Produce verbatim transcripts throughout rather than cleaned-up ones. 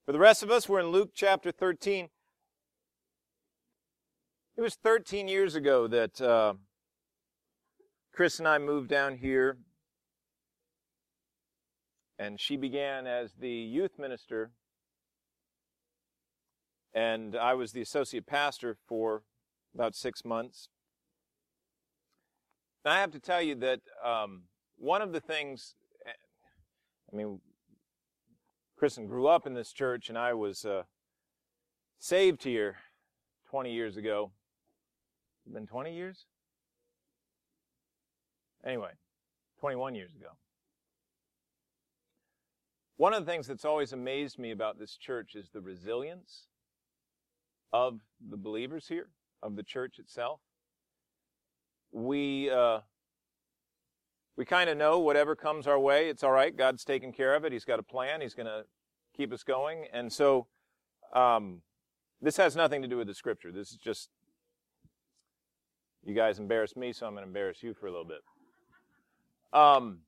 For the rest of us, we're in Luke chapter thirteen. It was thirteen years ago that uh, Chris and I moved down here, and she began as the youth minister, and I was the associate pastor for about six months. And I have to tell you that um, one of the things, I mean, Kristen grew up in this church, and I was uh, saved here twenty years ago. It's been twenty years? Anyway, twenty-one years ago. One of the things that's always amazed me about this church is the resilience of the believers here, of the church itself. We uh, we kind of know whatever comes our way, it's all right. God's taking care of it. He's got a plan. He's going to keep us going. And so um, this has nothing to do with the Scripture. This is just, you guys embarrassed me, so I'm going to embarrass you for a little bit. Um,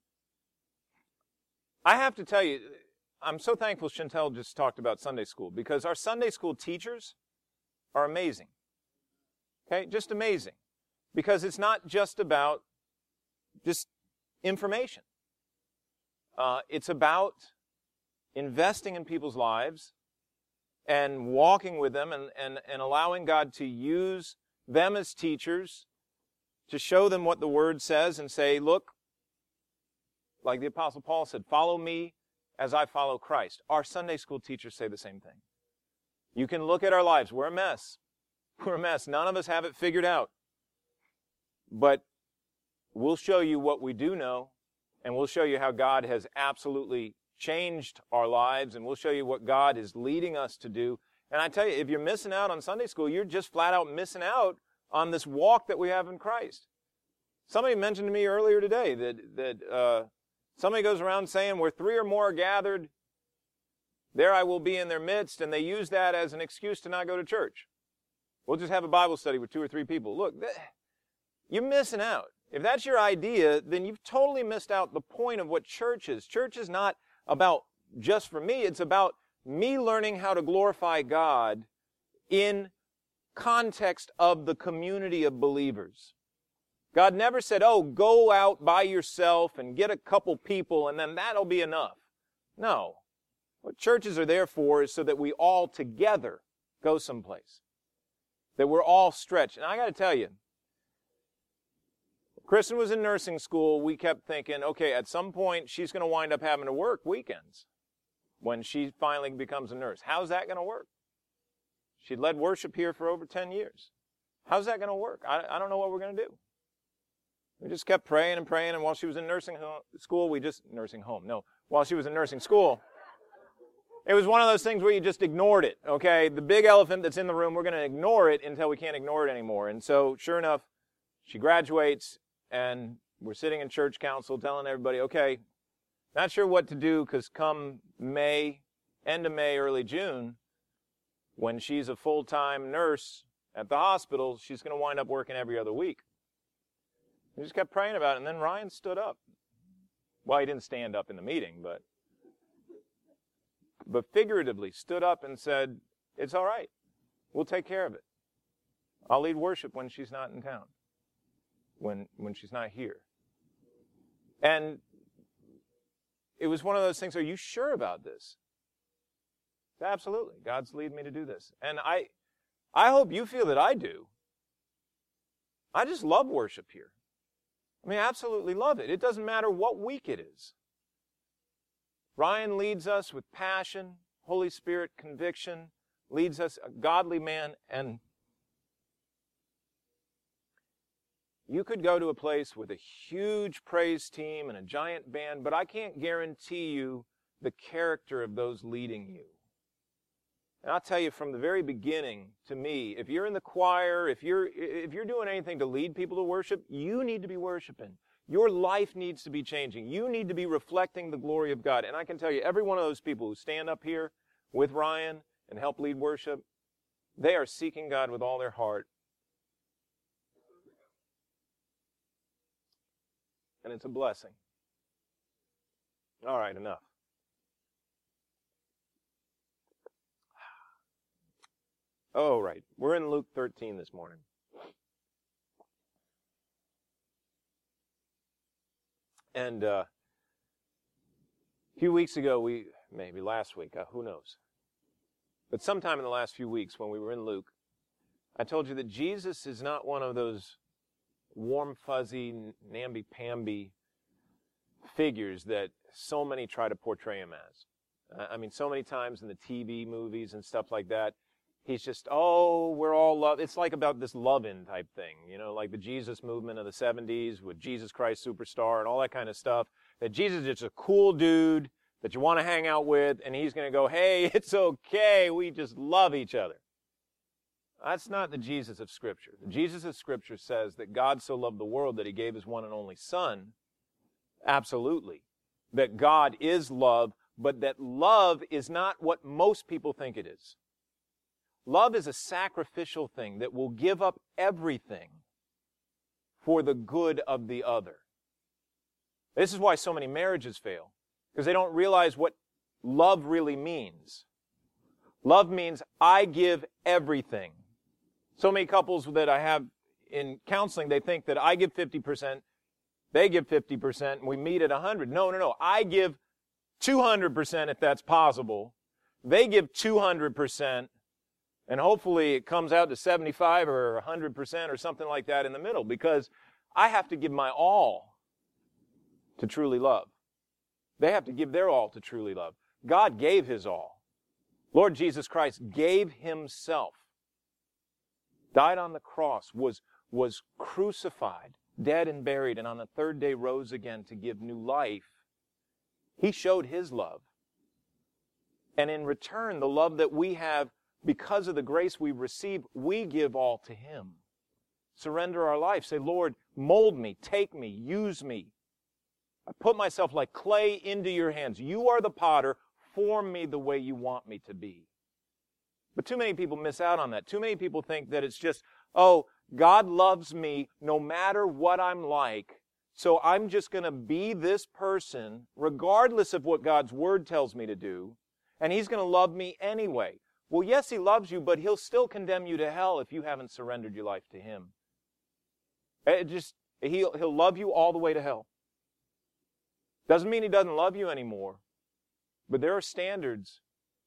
I have to tell you, I'm so thankful Chantel just talked about Sunday school, because our Sunday school teachers are amazing. Okay, just amazing. Because it's not just about just information. Uh, it's about investing in people's lives and walking with them and, and, and allowing God to use them as teachers to show them what the Word says and say, look, like the Apostle Paul said, follow me as I follow Christ. Our Sunday school teachers say the same thing. You can look at our lives. We're a mess. We're a mess. None of us have it figured out. But we'll show you what we do know, and we'll show you how God has absolutely changed our lives, and we'll show you what God is leading us to do. And I tell you, if you're missing out on Sunday school, you're just flat out missing out on this walk that we have in Christ. Somebody mentioned to me earlier today that that uh, somebody goes around saying, where three or more are gathered, there I will be in their midst, and they use that as an excuse to not go to church. We'll just have a Bible study with two or three people. Look, th- you're missing out. If that's your idea, then you've totally missed out the point of what church is. Church is not about just for me. It's about me learning how to glorify God in context of the community of believers. God never said, oh, go out by yourself and get a couple people and then that'll be enough. No. What churches are there for is so that we all together go someplace. That we're all stretched. And I got to tell you, Kristen was in nursing school. We kept thinking, okay, at some point she's going to wind up having to work weekends when she finally becomes a nurse. How's that going to work? She'd led worship here for over ten years. How's that going to work? I, I don't know what we're going to do. We just kept praying and praying, and while she was in nursing ho- school, we just, nursing home, no, while she was in nursing school, it was one of those things where you just ignored it, okay? The big elephant that's in the room, we're going to ignore it until we can't ignore it anymore. And so, sure enough, she graduates, and we're sitting in church council telling everybody, okay, not sure what to do, because come May, end of May, early June, when she's a full-time nurse at the hospital, she's going to wind up working every other week. We just kept praying about it, and then Ryan stood up. Well, he didn't stand up in the meeting, but but figuratively stood up and said, it's all right. We'll take care of it. I'll lead worship when she's not in town, when when she's not here. And it was one of those things, are you sure about this? Absolutely. God's leading me to do this. And I, I hope you feel that I do. I just love worship here. I mean, I absolutely love it. It doesn't matter what week it is. Ryan leads us with passion, Holy Spirit conviction, leads us, a godly man, and you could go to a place with a huge praise team and a giant band, but I can't guarantee you the character of those leading you. And I'll tell you from the very beginning, to me, if you're in the choir, if you're if you're doing anything to lead people to worship, you need to be worshiping. Your life needs to be changing. You need to be reflecting the glory of God. And I can tell you, every one of those people who stand up here with Ryan and help lead worship, they are seeking God with all their heart. And it's a blessing. All right, enough. Oh, right. We're in Luke thirteen this morning. And uh, a few weeks ago, we maybe last week, uh, who knows? But sometime in the last few weeks when we were in Luke, I told you that Jesus is not one of those warm, fuzzy, namby-pamby figures that so many try to portray him as. Uh, I mean, so many times in the T V movies and stuff like that, he's just, oh, we're all love. It's like about this love-in type thing, you know, like the Jesus movement of the seventies with Jesus Christ Superstar and all that kind of stuff, that Jesus is just a cool dude that you want to hang out with, and he's going to go, hey, it's okay, we just love each other. That's not the Jesus of Scripture. The Jesus of Scripture says that God so loved the world that he gave his one and only Son. Absolutely. That God is love, but that love is not what most people think it is. Love is a sacrificial thing that will give up everything for the good of the other. This is why so many marriages fail, because they don't realize what love really means. Love means I give everything. So many couples that I have in counseling, they think that I give fifty percent, they give fifty percent, and we meet at one hundred. No, no, no. I give two hundred percent if that's possible. They give two hundred percent, and hopefully it comes out to seventy-five or one hundred percent or something like that in the middle, because I have to give my all to truly love. They have to give their all to truly love. God gave his all. Lord Jesus Christ gave himself, died on the cross, was, was crucified, dead and buried, and on the third day rose again to give new life. He showed his love. And in return, the love that we have because of the grace we receive, we give all to him. Surrender our life. Say, Lord, mold me, take me, use me. I put myself like clay into your hands. You are the potter. Form me the way you want me to be. But too many people miss out on that. Too many people think that it's just, oh, God loves me no matter what I'm like, so I'm just going to be this person regardless of what God's Word tells me to do, and he's going to love me anyway. Well, yes, he loves you, but he'll still condemn you to hell if you haven't surrendered your life to him. It just he'll, he'll love you all the way to hell. Doesn't mean he doesn't love you anymore, but there are standards,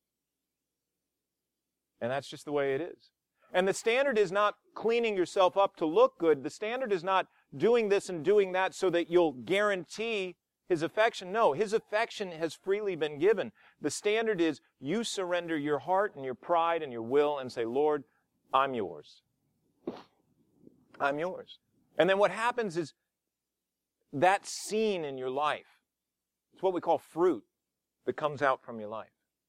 and that's just the way it is. And the standard is not cleaning yourself up to look good. The standard is not doing this and doing that so that you'll guarantee his affection. No, his affection has freely been given. The standard is you surrender your heart and your pride and your will and say, Lord, I'm yours. I'm yours. And then what happens is that scene in your life, it's what we call fruit that comes out from your life.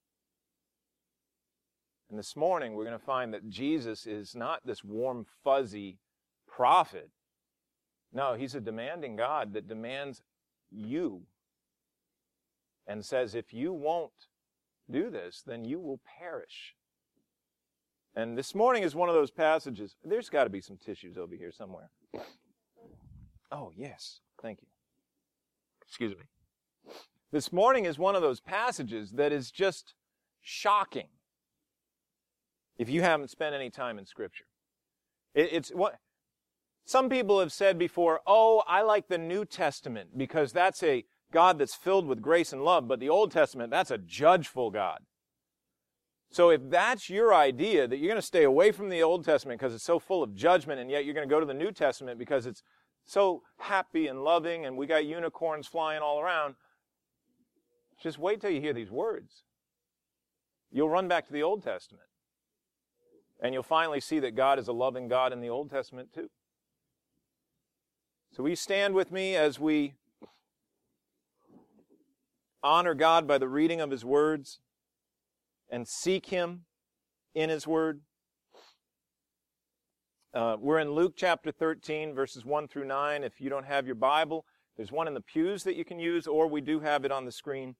And this morning, we're going to find that Jesus is not this warm, fuzzy prophet. No, he's a demanding God that demands you and says, if you won't do this, then you will perish. And this morning is one of those passages. There's got to be some tissues over here somewhere. Oh, yes. Thank you. Excuse me. This morning is one of those passages that is just shocking if you haven't spent any time in Scripture. It, it's what some people have said before, oh, I like the New Testament because that's a God that's filled with grace and love, but the Old Testament, that's a judgeful God. So if that's your idea, that you're going to stay away from the Old Testament because it's so full of judgment, and yet you're going to go to the New Testament because it's so happy and loving, and we got unicorns flying all around, just wait till you hear these words. You'll run back to the Old Testament. And you'll finally see that God is a loving God in the Old Testament too. So will you stand with me as we honor God by the reading of his words and seek him in his word? Uh, we're in Luke chapter thirteen, verses one through nine. If you don't have your Bible, there's one in the pews that you can use, or we do have it on the screen.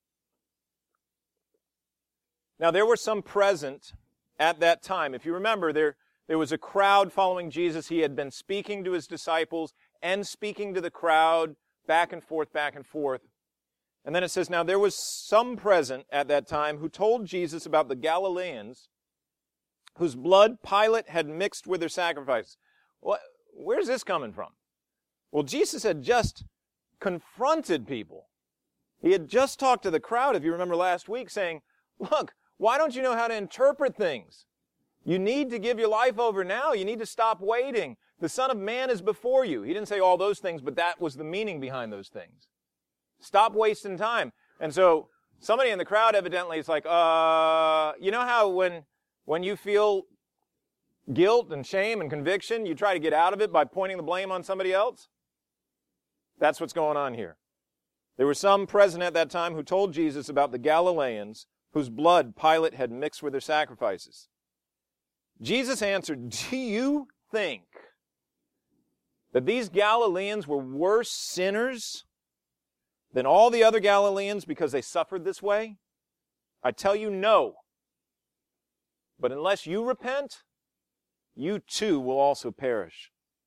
Now, there were some present at that time. If you remember, there, there was a crowd following Jesus. He had been speaking to his disciples and speaking to the crowd back and forth, back and forth. And then it says, now there was some present at that time who told Jesus about the Galileans whose blood Pilate had mixed with their sacrifice. What, where's this coming from? Well, Jesus had just confronted people. He had just talked to the crowd, if you remember last week, saying, look, why don't you know how to interpret things? You need to give your life over now. You need to stop waiting. The Son of Man is before you. He didn't say all those things, but that was the meaning behind those things. Stop wasting time. And so somebody in the crowd evidently is like, uh, you know how when, when you feel guilt and shame and conviction, you try to get out of it by pointing the blame on somebody else? That's what's going on here. There was some present at that time who told Jesus about the Galileans whose blood Pilate had mixed with their sacrifices. Jesus answered, do you think that these Galileans were worse sinners than all the other Galileans because they suffered this way? I tell you, no. But unless you repent, you too will also perish.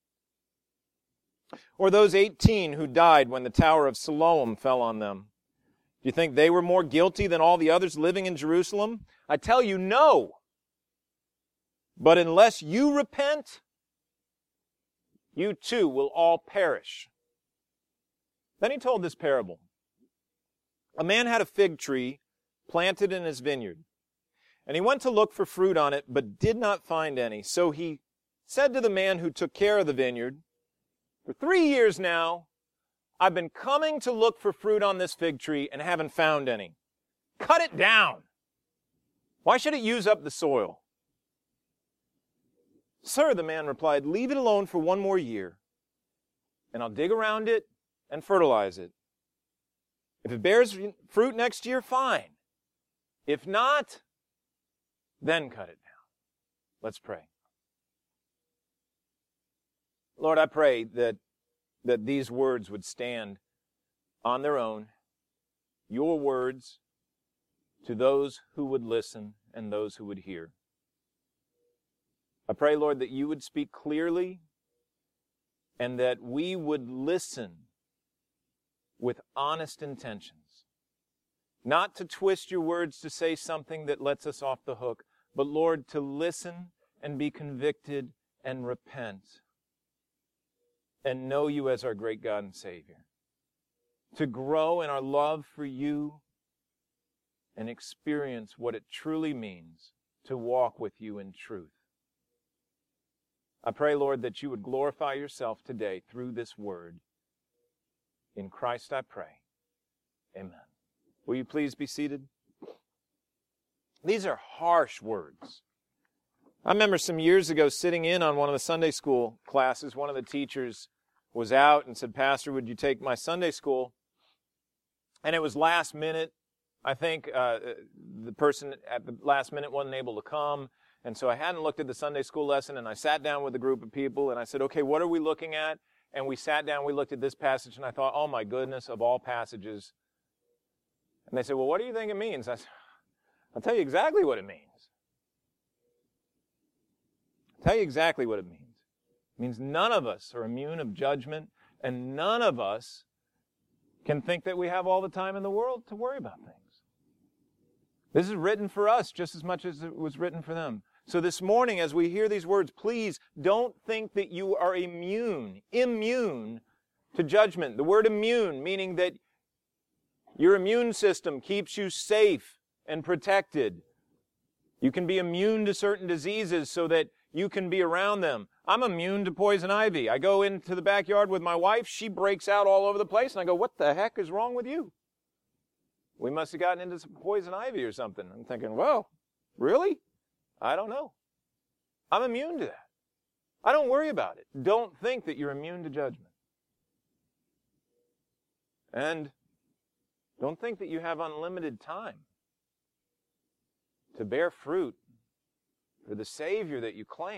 Or those eighteen who died when the Tower of Siloam fell on them. Do you think they were more guilty than all the others living in Jerusalem? I tell you, no. But unless you repent, you too will all perish. Then he told this parable. A man had a fig tree planted in his vineyard, and he went to look for fruit on it, but did not find any. So he said to the man who took care of the vineyard, for three years now, I've been coming to look for fruit on this fig tree and haven't found any. Cut it down. Why should it use up the soil? Sir, the man replied, leave it alone for one more year, and I'll dig around it and fertilize it. If it bears fruit next year, fine. If not, then cut it down. Let's pray. Lord, I pray that, that these words would stand on their own, your words to those who would listen and those who would hear. I pray, Lord, that you would speak clearly and that we would listen with honest intentions. Not to twist your words to say something that lets us off the hook, but, Lord, to listen and be convicted and repent and know you as our great God and Savior. To grow in our love for you and experience what it truly means to walk with you in truth. I pray, Lord, that you would glorify yourself today through this word. In Christ I pray. Amen. Will you please be seated? These are harsh words. I remember some years ago sitting in on one of the Sunday school classes. One of the teachers was out and said, Pastor, would you take my Sunday school? And it was last minute. I think uh, the person at the last minute wasn't able to come. And so I hadn't looked at the Sunday school lesson, and I sat down with a group of people, and I said, okay, what are we looking at? And we sat down, we looked at this passage, and I thought, oh my goodness, of all passages. And they said, well, what do you think it means? I said, I'll tell you exactly what it means. I'll tell you exactly what it means. It means none of us are immune of judgment, and none of us can think that we have all the time in the world to worry about things. This is written for us just as much as it was written for them. So this morning, as we hear these words, please don't think that you are immune, immune to judgment. The word immune, meaning that your immune system keeps you safe and protected. You can be immune to certain diseases so that you can be around them. I'm immune to poison ivy. I go into the backyard with my wife. She breaks out all over the place, and I go, what the heck is wrong with you? We must have gotten into some poison ivy or something. I'm thinking, well, really? I don't know. I'm immune to that. I don't worry about it. Don't think that you're immune to judgment. And don't think that you have unlimited time to bear fruit for the Savior that you claim.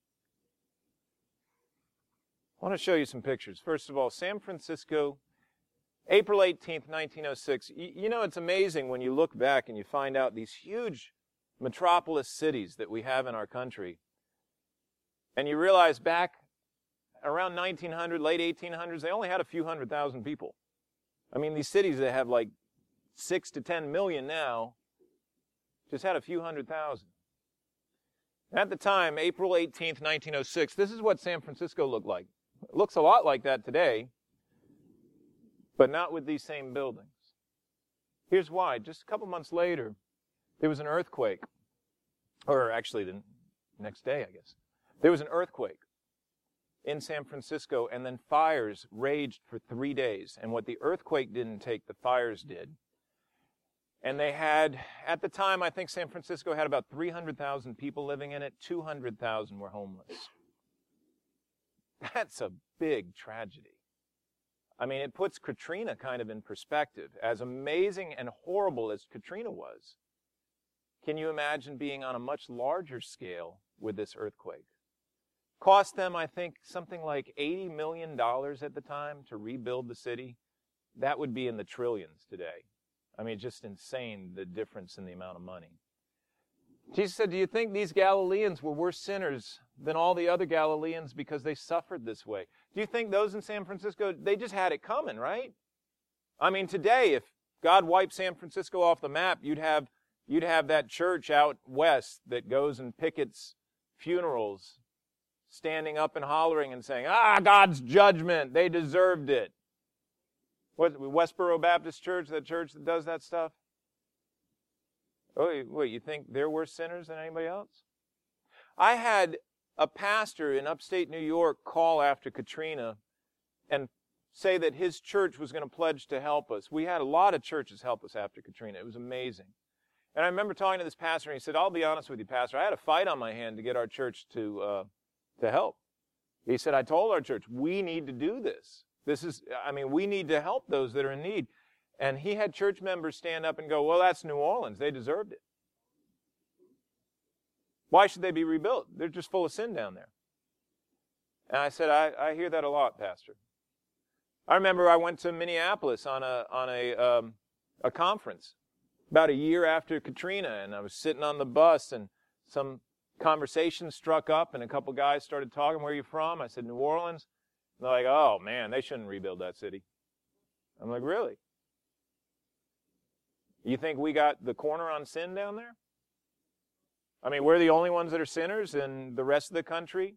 I want to show you some pictures. First of all, San Francisco, April eighteenth, nineteen oh six. You know, it's amazing when you look back and you find out these huge metropolis cities that we have in our country. And you realize back around nineteen hundred, late eighteen hundreds, they only had a few hundred thousand people. I mean, these cities that have like six to ten million now just had a few hundred thousand. At the time, April eighteenth, nineteen oh six, this is what San Francisco looked like. It looks a lot like that today, but not with these same buildings. Here's why. Just a couple months later, there was an earthquake. Or actually, the next day, I guess. There was an earthquake in San Francisco, and then fires raged for three days. And what the earthquake didn't take, the fires did. And they had, at the time, I think San Francisco had about three hundred thousand people living in it. two hundred thousand were homeless. That's a big tragedy. I mean, it puts Katrina kind of in perspective. As amazing and horrible as Katrina was, can you imagine being on a much larger scale with this earthquake? Cost them, I think, something like eighty million dollars at the time to rebuild the city. That would be in the trillions today. I mean, just insane, the difference in the amount of money. Jesus said, do you think these Galileans were worse sinners than all the other Galileans because they suffered this way? Do you think those in San Francisco, they just had it coming, right? I mean, today, if God wiped San Francisco off the map, you'd have, you'd have that church out west that goes and pickets funerals, standing up and hollering and saying, ah, God's judgment, they deserved it. What, Westboro Baptist Church, that church that does that stuff? Oh, wait, you think they're worse sinners than anybody else? I had a pastor in upstate New York call after Katrina and say that his church was going to pledge to help us. We had a lot of churches help us after Katrina. It was amazing. And I remember talking to this pastor, and he said, I'll be honest with you, Pastor, I had a fight on my hand to get our church to uh, to help. He said, I told our church, we need to do this. This is, I mean, we need to help those that are in need. And he had church members stand up and go, well, that's New Orleans. They deserved it. Why should they be rebuilt? They're just full of sin down there. And I said, I, I hear that a lot, Pastor. I remember I went to Minneapolis on a on a um, a conference about a year after Katrina, and I was sitting on the bus, and some conversation struck up, and a couple guys started talking, where are you from? I said, New Orleans. And they're like, oh, man, they shouldn't rebuild that city. I'm like, really? You think we got the corner on sin down there? I mean, we're the only ones that are sinners, and the rest of the country?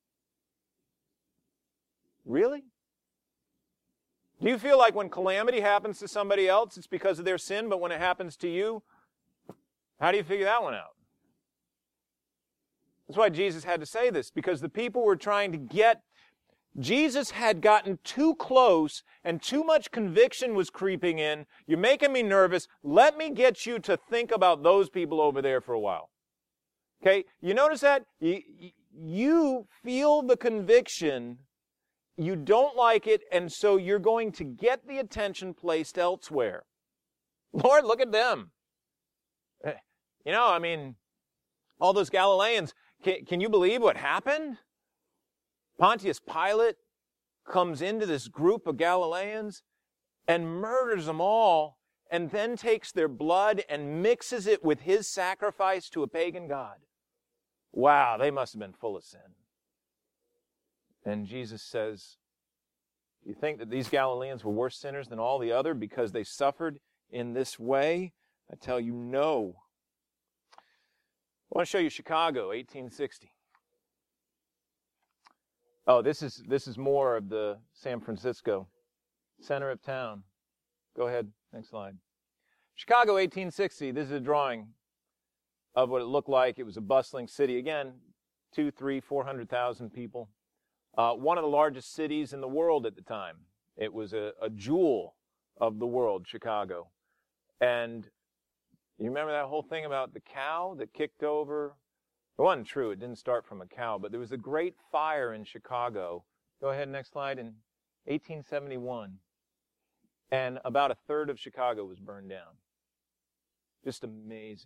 Really? Do you feel like when calamity happens to somebody else, it's because of their sin, but when it happens to you, how do you figure that one out? That's why Jesus had to say this, because the people were trying to get, Jesus had gotten too close and too much conviction was creeping in. You're making me nervous. Let me get you to think about those people over there for a while. Okay? You notice that? You, you feel the conviction. You don't like it, and so you're going to get the attention placed elsewhere. Lord, look at them. You know, I mean, all those Galileans, can, can you believe what happened? Pontius Pilate comes into this group of Galileans and murders them all, and then takes their blood and mixes it with his sacrifice to a pagan god. Wow, they must have been full of sin. And Jesus says, you think that these Galileans were worse sinners than all the other because they suffered in this way? I tell you, no. I want to show you Chicago, eighteen sixty. Oh, this is this is more of the San Francisco center of town. Go ahead, next slide. Chicago, eighteen sixty. This is a drawing of what it looked like. It was a bustling city. Again, two, three, four hundred thousand people. Uh, one of the largest cities in the world at the time. It was a, a jewel of the world, Chicago. And you remember that whole thing about the cow that kicked over? It wasn't true. It didn't start from a cow. But there was a great fire in Chicago. Go ahead, next slide. In eighteen seventy-one. And about a third of Chicago was burned down. Just amazing.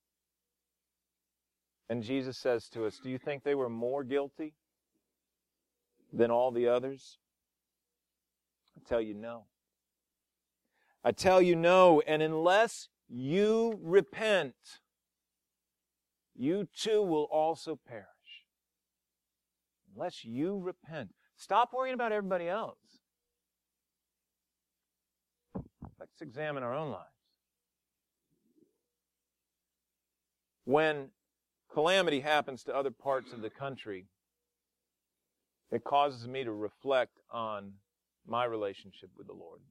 And Jesus says to us, do you think they were more guilty than all the others? I tell you no. I tell you no. And unless you repent, you too will also perish. Unless you repent. Stop worrying about everybody else. Let's examine our own lives. When calamity happens to other parts of the country, it causes me to reflect on my relationship with the Lord.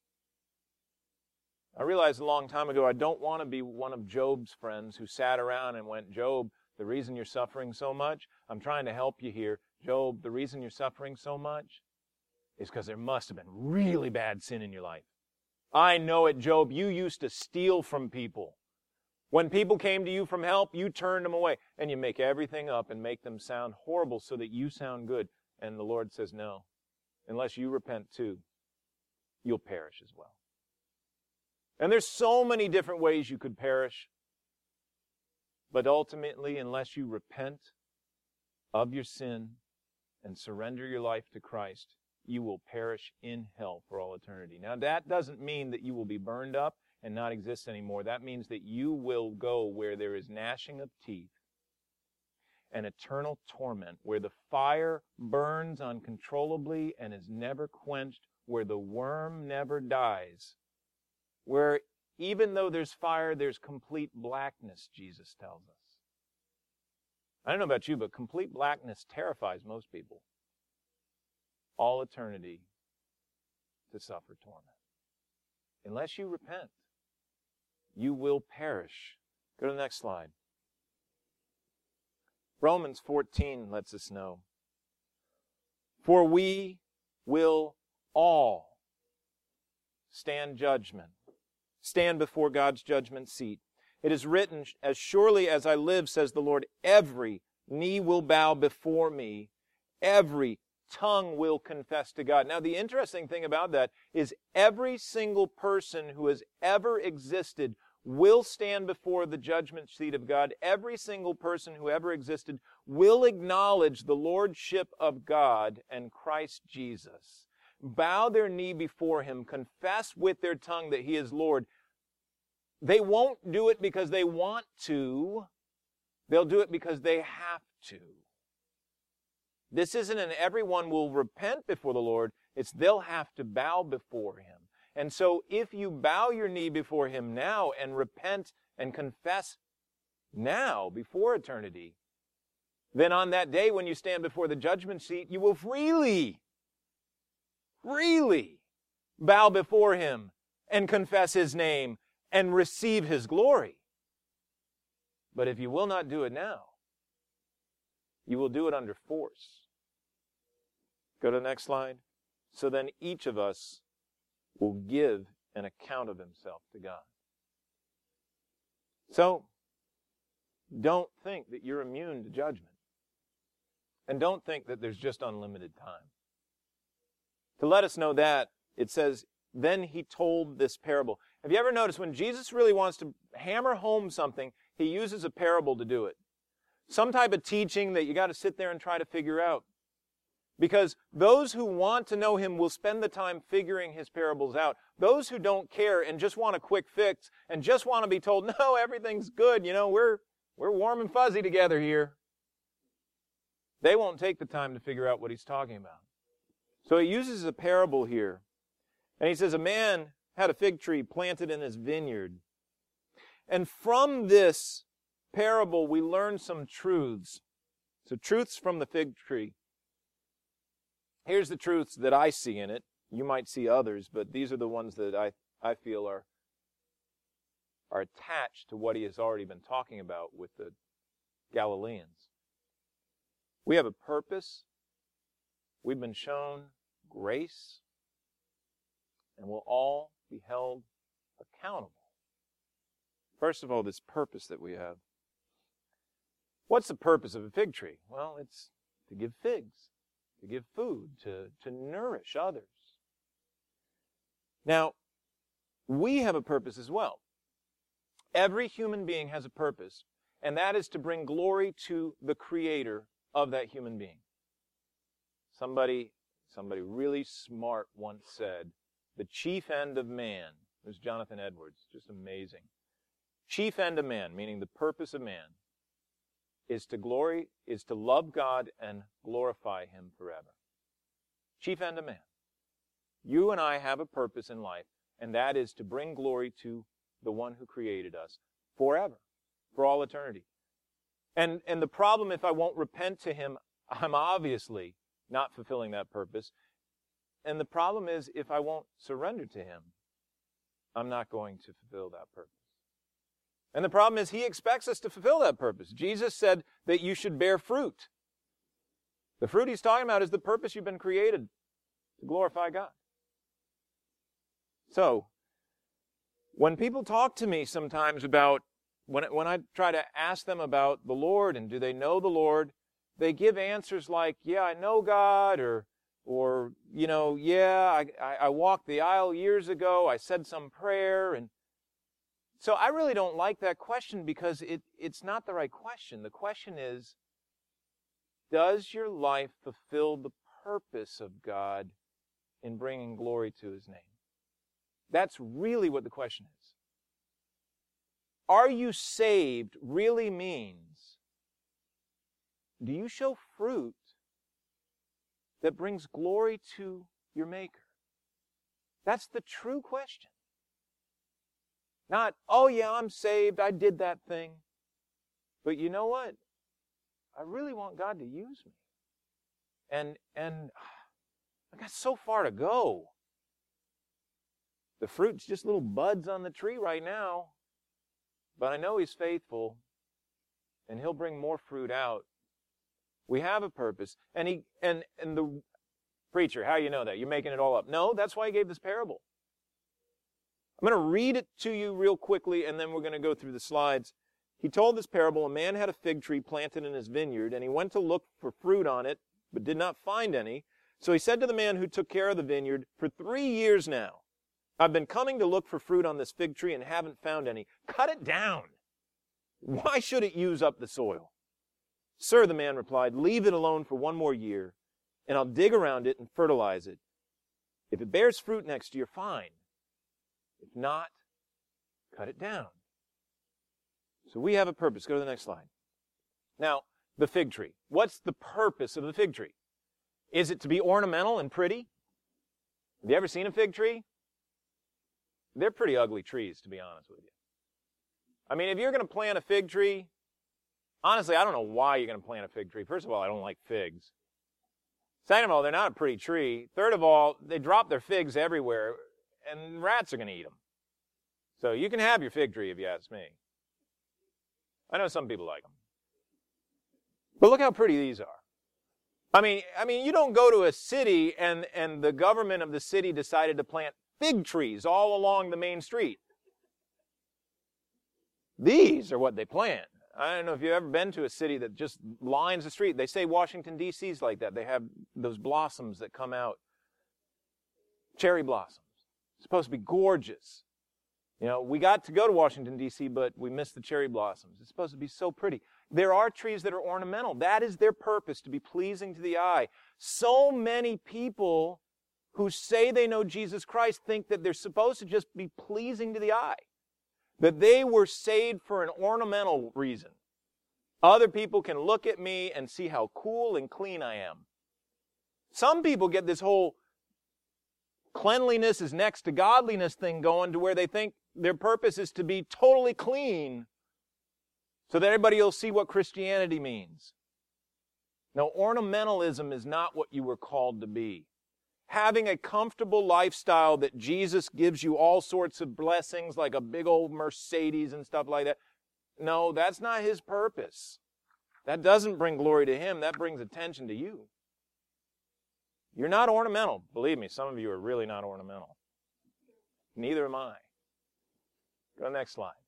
I realized a long time ago I don't want to be one of Job's friends who sat around and went, Job, the reason you're suffering so much, I'm trying to help you here. Job, the reason you're suffering so much is because there must have been really bad sin in your life. I know it, Job. You used to steal from people. When people came to you from help, you turned them away. And you make everything up and make them sound horrible so that you sound good. And the Lord says, no, unless you repent too, you'll perish as well. And there's so many different ways you could perish. But ultimately, unless you repent of your sin and surrender your life to Christ, you will perish in hell for all eternity. Now, that doesn't mean that you will be burned up and not exist anymore. That means that you will go where there is gnashing of teeth and eternal torment, where the fire burns uncontrollably and is never quenched, where the worm never dies, where even though there's fire, there's complete blackness, Jesus tells us. I don't know about you, but complete blackness terrifies most people. All eternity to suffer torment. Unless you repent, you will perish. Go to the next slide. Romans fourteen lets us know. For we will all stand judgment, stand before God's judgment seat. It is written, as surely as I live, says the Lord, every knee will bow before me, every tongue will confess to God. Now, the interesting thing about that is every single person who has ever existed will stand before the judgment seat of God. Every single person who ever existed will acknowledge the lordship of God and Christ Jesus, bow their knee before Him, confess with their tongue that He is Lord. They won't do it because they want to. They'll do it because they have to. This isn't an everyone will repent before the Lord. It's they'll have to bow before Him. And so if you bow your knee before Him now and repent and confess now before eternity, then on that day when you stand before the judgment seat, you will freely, freely bow before Him and confess His name and receive His glory. But if you will not do it now, you will do it under force. Go to the next slide. So then each of us will give an account of himself to God. So, don't think that you're immune to judgment. And don't think that there's just unlimited time. To let us know that, it says, then He told this parable. Have you ever noticed when Jesus really wants to hammer home something, He uses a parable to do it? Some type of teaching that you got to sit there and try to figure out. Because those who want to know Him will spend the time figuring His parables out. Those who don't care and just want a quick fix and just want to be told, no, everything's good, you know, we're, we're warm and fuzzy together here. They won't take the time to figure out what He's talking about. So He uses a parable here. And He says, a man had a fig tree planted in his vineyard. And from this parable, we learn some truths. So truths from the fig tree. Here's the truths that I see in it. You might see others, but these are the ones that I, I feel are, are attached to what He has already been talking about with the Galileans. We have a purpose. We've been shown grace. And we'll all be held accountable. First of all, this purpose that we have. What's the purpose of a fig tree? Well, it's to give figs, to give food, to, to nourish others. Now, we have a purpose as well. Every human being has a purpose, and that is to bring glory to the Creator of that human being. Somebody, somebody really smart once said, the chief end of man, it was Jonathan Edwards, just amazing. Chief end of man, meaning the purpose of man, is to glory, is to love God and glorify Him forever. Chief end of man. You and I have a purpose in life, and that is to bring glory to the one who created us forever, for all eternity. And, and the problem, if I won't repent to him, I'm obviously not fulfilling that purpose. And the problem is, if I won't surrender to him, I'm not going to fulfill that purpose. And the problem is, he expects us to fulfill that purpose. Jesus said that you should bear fruit. The fruit he's talking about is the purpose you've been created to glorify God. So, when people talk to me sometimes about, when, when I try to ask them about the Lord and do they know the Lord, they give answers like, yeah, I know God, or, or you know, yeah, I, I, I walked the aisle years ago, I said some prayer. And so I really don't like that question because it, it's not the right question. The question is, does your life fulfill the purpose of God in bringing glory to his name? That's really what the question is. Are you saved really means, do you show fruit that brings glory to your Maker? That's the true question. Not, oh yeah, I'm saved, I did that thing. But you know what? I really want God to use me. And, and I got so far to go. The fruit's just little buds on the tree right now. But I know he's faithful, and he'll bring more fruit out. We have a purpose. And he and, and the preacher, how do you know that? You're making it all up. No, that's why he gave this parable. I'm going to read it to you real quickly, and then we're going to go through the slides. He told this parable, a man had a fig tree planted in his vineyard, and he went to look for fruit on it, but did not find any. So he said to the man who took care of the vineyard, for three years now, I've been coming to look for fruit on this fig tree and haven't found any. Cut it down. Why should it use up the soil? Sir, the man replied, leave it alone for one more year, and I'll dig around it and fertilize it. If it bears fruit next year, fine. If not, cut it down. So we have a purpose. Go to the next slide. Now, the fig tree. What's the purpose of the fig tree? Is it to be ornamental and pretty? Have you ever seen a fig tree? They're pretty ugly trees, to be honest with you. I mean, if you're going to plant a fig tree, honestly, I don't know why you're going to plant a fig tree. First of all, I don't like figs. Second of all, they're not a pretty tree. Third of all, they drop their figs everywhere, and rats are going to eat them. So you can have your fig tree, if you ask me. I know some people like them. But look how pretty these are. I mean, I mean, you don't go to a city and, and the government of the city decided to plant fig trees all along the main street. These are what they plant. I don't know if you've ever been to a city that just lines the street. They say Washington, D C is like that. They have those blossoms that come out. Cherry blossoms. It's supposed to be gorgeous. You know, we got to go to Washington, D C, but we missed the cherry blossoms. It's supposed to be so pretty. There are trees that are ornamental. That is their purpose, to be pleasing to the eye. So many people who say they know Jesus Christ think that they're supposed to just be pleasing to the eye. That they were saved for an ornamental reason. Other people can look at me and see how cool and clean I am. Some people get this whole cleanliness is next to godliness thing going to where they think their purpose is to be totally clean so that everybody will see what Christianity means. No, ornamentalism is not what you were called to be. Having a comfortable lifestyle that Jesus gives you all sorts of blessings like a big old Mercedes and stuff like that. No, that's not his purpose. That doesn't bring glory to him. That brings attention to you. You're not ornamental. Believe me, some of you are really not ornamental. Neither am I. Go to the next slide.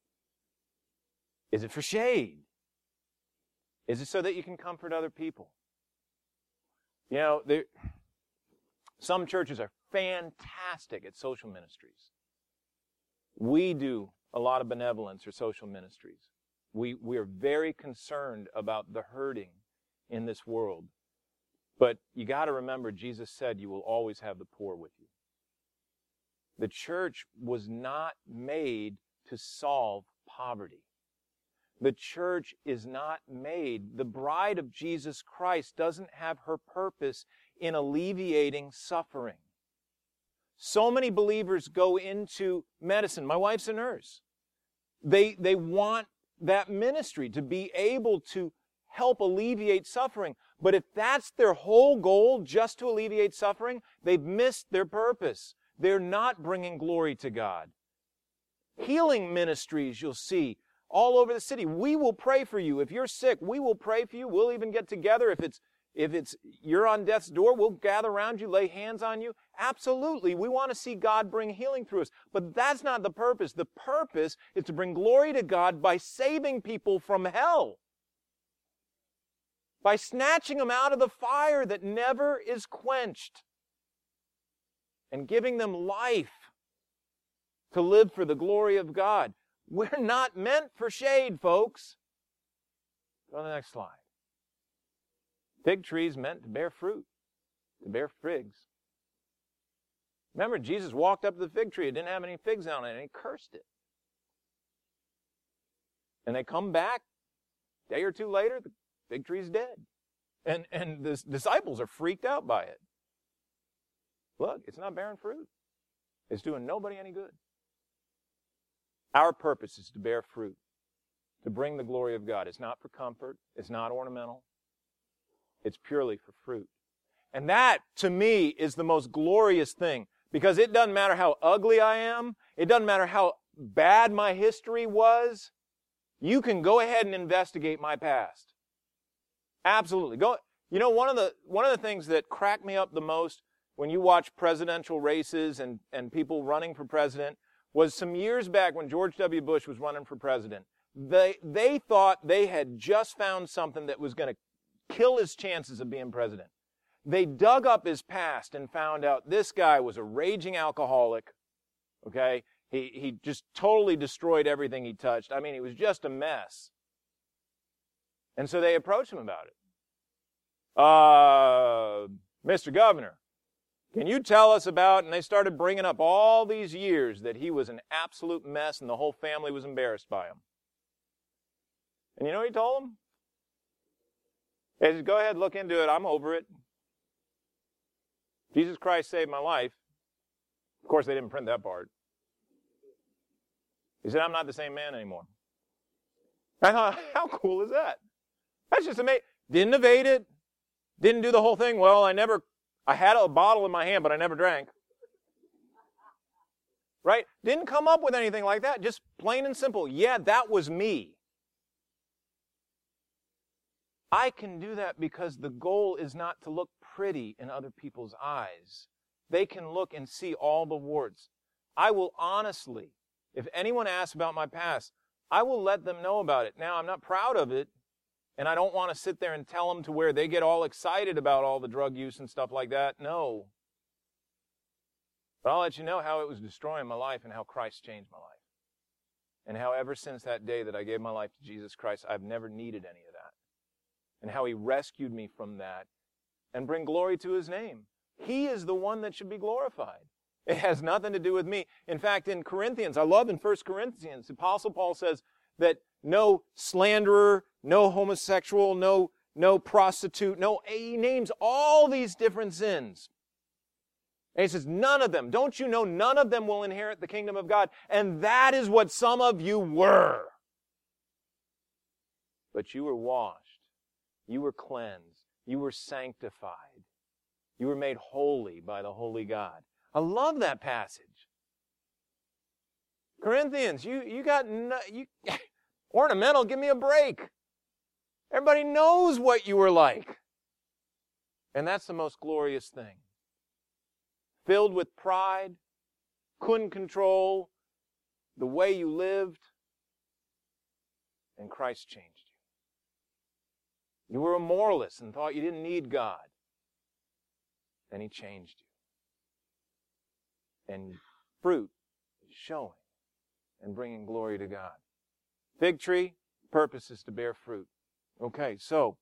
Is it for shade? Is it so that you can comfort other people? You know, there, some churches are fantastic at social ministries. We do a lot of benevolence or social ministries. We, we are very concerned about the hurting in this world. But you got to remember, Jesus said you will always have the poor with you. The church was not made to solve poverty. The church is not made, the bride of Jesus Christ doesn't have her purpose in alleviating suffering. So many believers go into medicine. My wife's a nurse. They, they want that ministry, to be able to help alleviate suffering. But if that's their whole goal, just to alleviate suffering, they've missed their purpose. They're not bringing glory to God. Healing ministries, you'll see, all over the city. We will pray for you. If you're sick, we will pray for you. We'll even get together. If it's if it's you're on death's door, we'll gather around you, lay hands on you. Absolutely. We want to see God bring healing through us. But that's not the purpose. The purpose is to bring glory to God by saving people from hell. By snatching them out of the fire that never is quenched. And giving them life to live for the glory of God. We're not meant for shade, folks. Go to the next slide. Fig trees meant to bear fruit, to bear figs. Remember, Jesus walked up to the fig tree. It didn't have any figs on it, and he cursed it. And they come back, a day or two later, the fig tree's dead. And, and the disciples are freaked out by it. Look, it's not bearing fruit. It's doing nobody any good. Our purpose is to bear fruit, to bring the glory of God. It's not for comfort. It's not ornamental. It's purely for fruit. And that, to me, is the most glorious thing, because it doesn't matter how ugly I am. It doesn't matter how bad my history was. You can go ahead and investigate my past. Absolutely. Go. You know, one of the one of the things that cracked me up the most when you watch presidential races and, and people running for president was some years back when George W. Bush was running for president. They they thought they had just found something that was going to kill his chances of being president. They dug up his past and found out this guy was a raging alcoholic. Okay? He he just totally destroyed everything he touched. I mean, he was just a mess. And so they approached him about it. Uh, Mister Governor, can you tell us about, and they started bringing up all these years that he was an absolute mess and the whole family was embarrassed by him. And you know what he told them? He said, go ahead, look into it. I'm over it. Jesus Christ saved my life. Of course, they didn't print that part. He said, I'm not the same man anymore. I thought, how cool is that? That's just amazing. Didn't evade it. Didn't do the whole thing. Well, I never, I had a bottle in my hand, but I never drank. Right? Didn't come up with anything like that. Just plain and simple. Yeah, that was me. I can do that because the goal is not to look pretty in other people's eyes. They can look and see all the warts. I will honestly, if anyone asks about my past, I will let them know about it. Now, I'm not proud of it, and I don't want to sit there and tell them to where they get all excited about all the drug use and stuff like that. No. But I'll let you know how it was destroying my life and how Christ changed my life. And how ever since that day that I gave my life to Jesus Christ, I've never needed any of that. And how he rescued me from that and bring glory to his name. He is the one that should be glorified. It has nothing to do with me. In fact, in Corinthians, I love in First Corinthians, the Apostle Paul says that no slanderer, no homosexual, no, no prostitute, no, he names all these different sins. And he says, none of them, don't you know, none of them will inherit the kingdom of God. And that is what some of you were. But you were washed. You were cleansed. You were sanctified. You were made holy by the holy God. I love that passage. Corinthians, you, you got, no, you, ornamental, give me a break. Everybody knows what you were like. And that's the most glorious thing. Filled with pride, couldn't control the way you lived, and Christ changed you. You were a moralist and thought you didn't need God. And he changed you. And fruit is showing and bringing glory to God. Fig tree, purpose is to bear fruit. Okay, so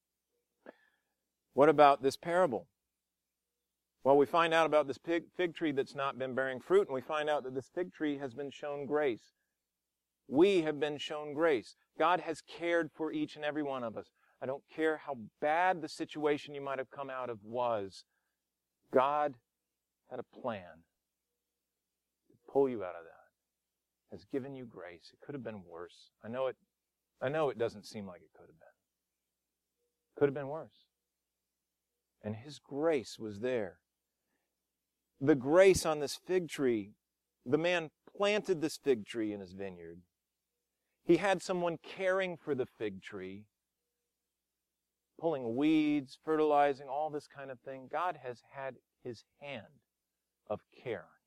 what about this parable? Well, we find out about this fig, fig tree that's not been bearing fruit, and we find out that this fig tree has been shown grace. We have been shown grace. God has cared for each and every one of us. I don't care how bad the situation you might have come out of was. God had a plan to pull you out of that, has given you grace. It could have been worse. I know it I know it doesn't seem like it could have been. Could have been worse. And His grace was there. The grace on this fig tree, the man planted this fig tree in his vineyard. He had someone caring for the fig tree, pulling weeds, fertilizing, all this kind of thing. God has had His hand of care on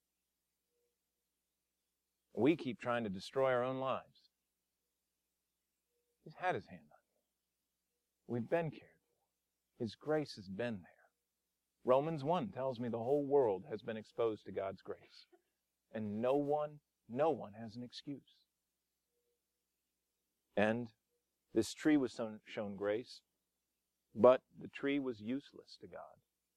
you. We keep trying to destroy our own lives. He's had His hand on you. We've been cared for. His grace has been there. Romans one tells me the whole world has been exposed to God's grace. And no one, no one has an excuse. And this tree was shown grace, but the tree was useless to God.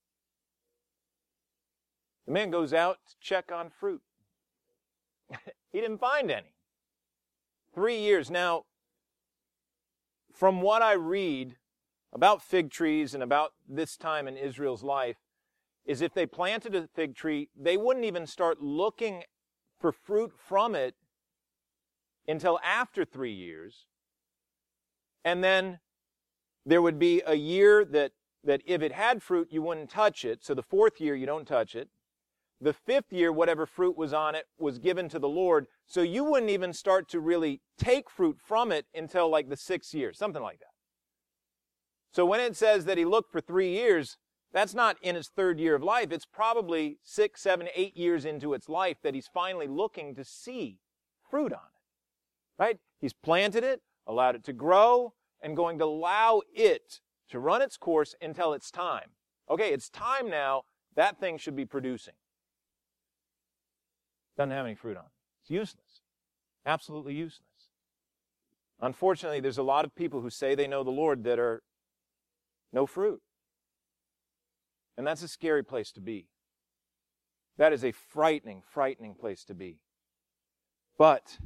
The man goes out to check on fruit. He didn't find any. Three years. Now, from what I read about fig trees and about this time in Israel's life, is if they planted a fig tree, they wouldn't even start looking for fruit from it until after three years. And then there would be a year that, that if it had fruit, you wouldn't touch it. So the fourth year, you don't touch it. The fifth year, whatever fruit was on it was given to the Lord. So you wouldn't even start to really take fruit from it until like the sixth year, something like that. So when it says that he looked for three years, that's not in his third year of life. It's probably six, seven, eight years into its life that he's finally looking to see fruit on it. Right? He's planted it, allowed it to grow, and going to allow it to run its course until it's time. Okay, it's time now. That thing should be producing. Doesn't have any fruit on it. It's useless. Absolutely useless. Unfortunately, there's a lot of people who say they know the Lord that are no fruit. And that's a scary place to be. That is a frightening, frightening place to be. But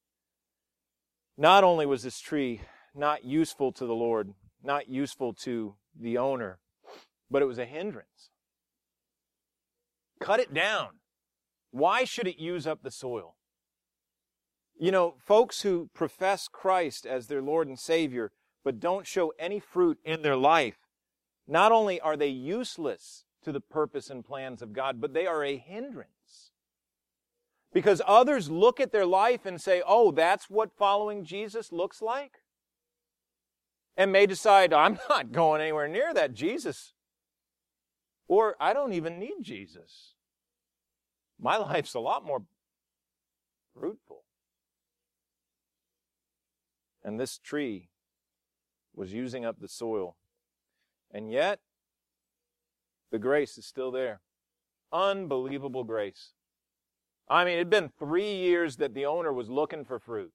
not only was this tree not useful to the Lord, not useful to the owner, but it was a hindrance. Cut it down. Why should it use up the soil? You know, folks who profess Christ as their Lord and Savior, but don't show any fruit in their life, not only are they useless to the purpose and plans of God, but they are a hindrance. Because others look at their life and say, oh, that's what following Jesus looks like? And may decide, I'm not going anywhere near that Jesus. Or, I don't even need Jesus. My life's a lot more fruitful. And this tree was using up the soil. And yet, the grace is still there. Unbelievable grace. I mean, it had been three years that the owner was looking for fruit.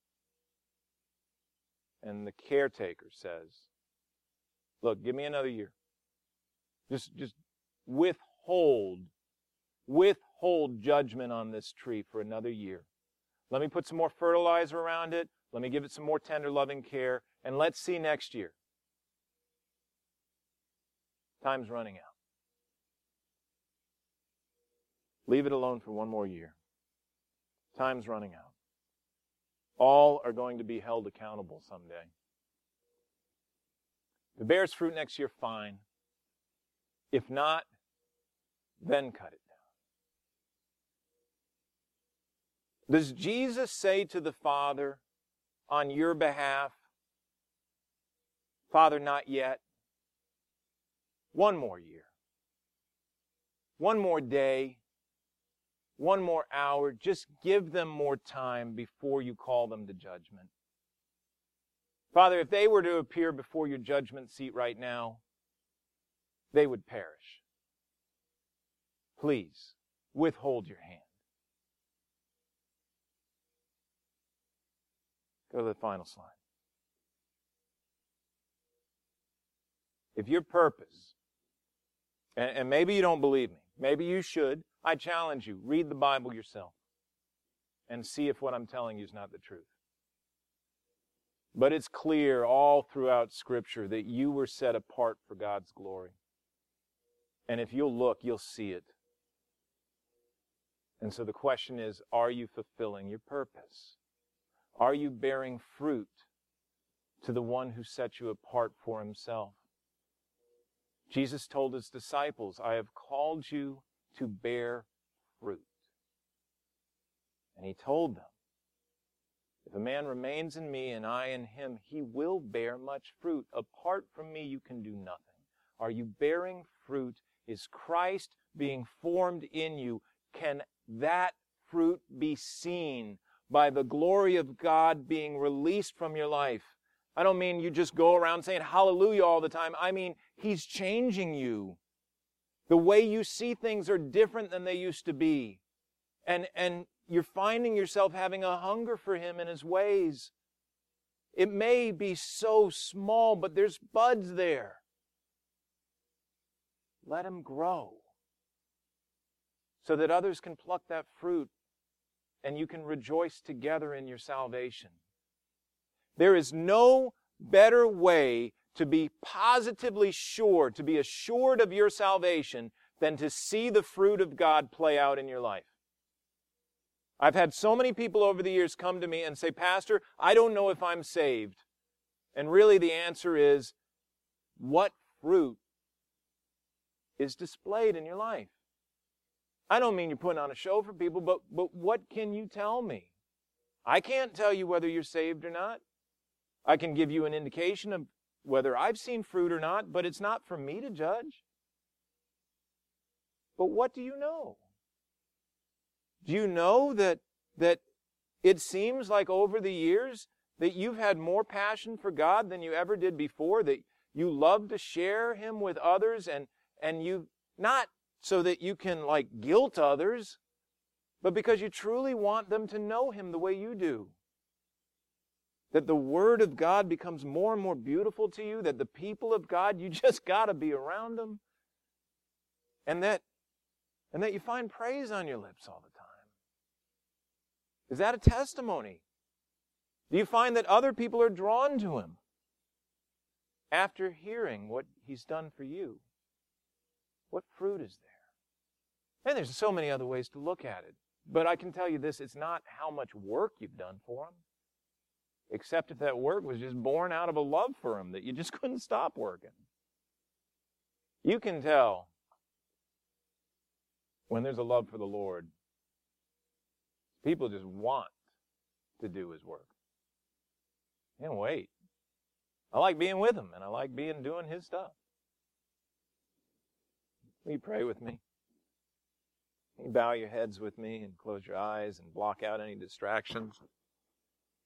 And the caretaker says, look, give me another year. Just, just withhold, withhold judgment on this tree for another year. Let me put some more fertilizer around it. Let me give it some more tender, loving care. And let's see next year. Time's running out. Leave it alone for one more year. Time's running out. All are going to be held accountable someday. If it bears fruit next year, fine. If not, then cut it down. Does Jesus say to the Father on your behalf, Father, not yet? One more year. One more day. One more hour. Just give them more time before you call them to judgment. Father, if they were to appear before your judgment seat right now, they would perish. Please, withhold your hand. Go to the final slide. If your purpose, and, and maybe you don't believe me, maybe you should, I challenge you, read the Bible yourself and see if what I'm telling you is not the truth. But it's clear all throughout Scripture that you were set apart for God's glory. And if you'll look, you'll see it. And so the question is, are you fulfilling your purpose? Are you bearing fruit to the one who set you apart for himself? Jesus told his disciples, I have called you to bear fruit. And he told them, if a man remains in me and I in him, he will bear much fruit. Apart from me, you can do nothing. Are you bearing fruit? Is Christ being formed in you? Can that fruit be seen by the glory of God being released from your life? I don't mean you just go around saying hallelujah all the time. I mean, he's changing you. The way you see things are different than they used to be. And, and you're finding yourself having a hunger for him and his ways. It may be so small, but there's buds there. Let him grow so that others can pluck that fruit and you can rejoice together in your salvation. There is no better way to be positively sure, to be assured of your salvation, than to see the fruit of God play out in your life. I've had so many people over the years come to me and say, Pastor, I don't know if I'm saved. And really the answer is, what fruit is displayed in your life? I don't mean you're putting on a show for people, but, but what can you tell me? I can't tell you whether you're saved or not. I can give you an indication of whether I've seen fruit or not, but it's not for me to judge. But what do you know? Do you know that, that it seems like over the years that you've had more passion for God than you ever did before, that you love to share him with others, and, and you, not so that you can like guilt others, but because you truly want them to know him the way you do? That the Word of God becomes more and more beautiful to you, that the people of God, you just got to be around them, and that, and that you find praise on your lips all the time. Is that a testimony? Do you find that other people are drawn to him after hearing what he's done for you? What fruit is there? And there's so many other ways to look at it. But I can tell you this, it's not how much work you've done for him. Except if that work was just born out of a love for him, that you just couldn't stop working. You can tell when there's a love for the Lord. People just want to do his work. And wait. I like being with him, and I like being doing his stuff. Will you pray with me? Will you bow your heads with me and close your eyes and block out any distractions?